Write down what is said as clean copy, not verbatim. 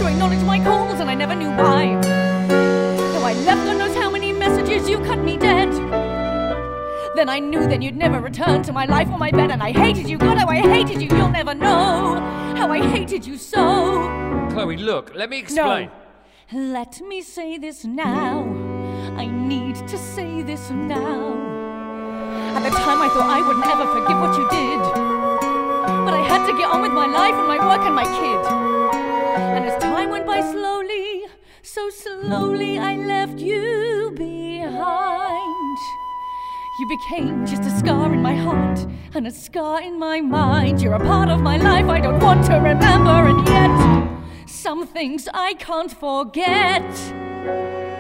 to acknowledge my calls, and I never knew why. Though I left God knows how many messages, you cut me dead. Then I knew then you'd never return to my life or my bed, and I hated you. God, how I hated you. You'll never know how I hated you so. Chloe, look, let me explain. No. Let me say this now. I need to say this now. At the time I thought I wouldn't ever forgive what you did, but I had to get on with my life and my work and my kid. And as time went by slowly, so slowly I left you behind. You became just a scar in my heart and a scar in my mind. You're a part of my life I don't want to remember, and yet some things I can't forget.